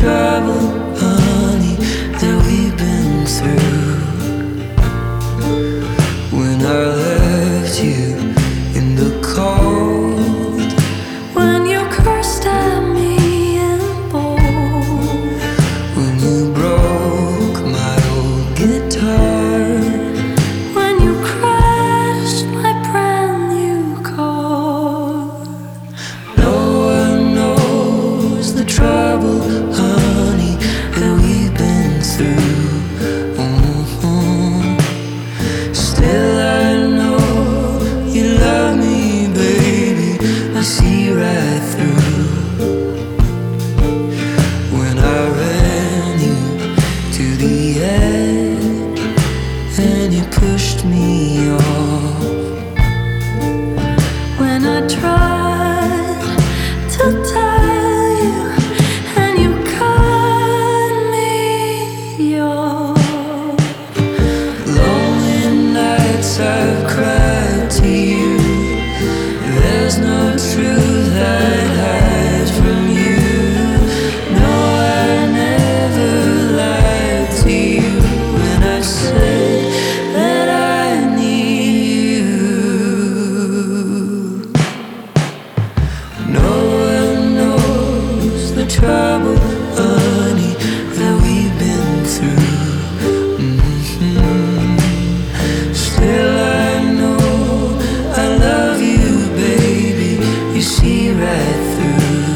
trouble, honey, that we've been through. When I left you in the cold, when you cursed at me in bold, when you broke my old guitar, when you crashed my brand new car. no one knows the trouble, honey, that we've been through. Still I know you love me, baby, I see right through. When I ran you to the edge and you pushed me off, When I tried to tell you and you cut me off. lonely nights I've cried to you. There's no truth I'd hide from you. No, I never lied to you when I said that I need you. No one knows the trouble, honey, that we've been through. Still I know I love you, baby, you see right through.